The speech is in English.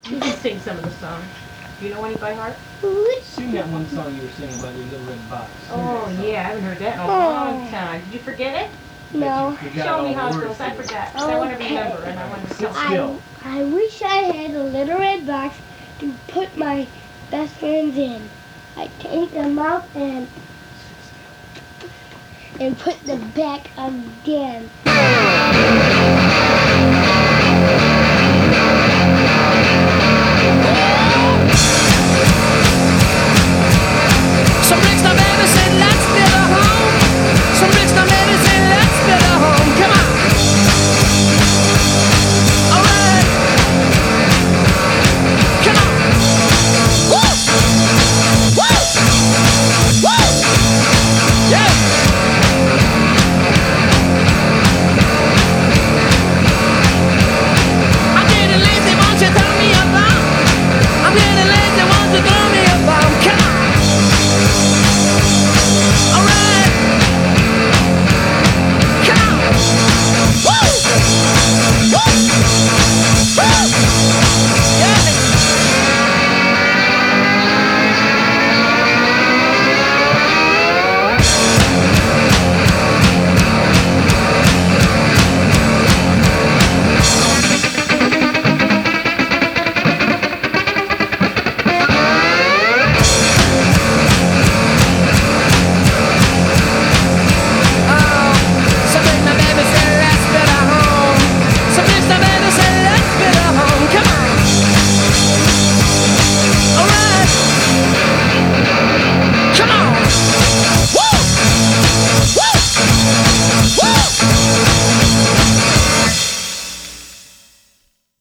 You can sing some of the songs. Do you know any by heart? Sing that one song you were singing about your little red box. Oh, yeah, I haven't heard that in a long time. Did you forget it? No. Show me how it goes. I forgot. I want to remember, and I want to Sit tell. still. I wish I had a little red box to put my best friends in. I take them out and put them back again.